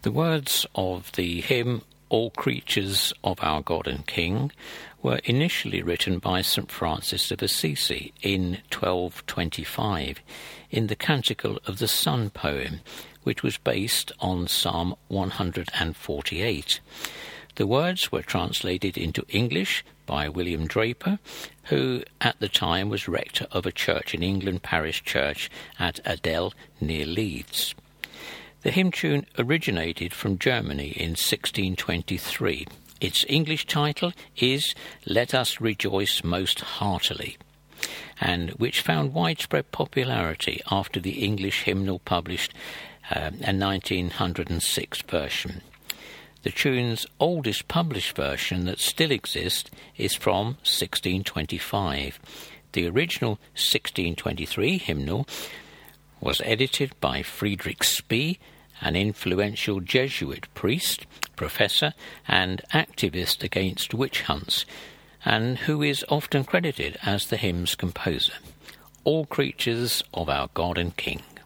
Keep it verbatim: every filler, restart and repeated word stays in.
The words of the hymn, All Creatures of Our God and King, were initially written by Saint Francis of Assisi in twelve twenty-five in the Canticle of the Sun poem, which was based on Psalm one hundred forty-eight. The words were translated into English by William Draper, who at the time was rector of a Church in England parish church at Adel near Leeds. The hymn tune originated from Germany in sixteen twenty-three. Its English title is Let Us Rejoice Most Heartily, and which found widespread popularity after the English hymnal published uh, a nineteen oh six version. The tune's oldest published version that still exists is from sixteen twenty-five. The original sixteen twenty-three hymnal was edited by Friedrich Spee, an influential Jesuit priest, professor and activist against witch hunts, and who is often credited as the hymn's composer. All Creatures of Our God and King.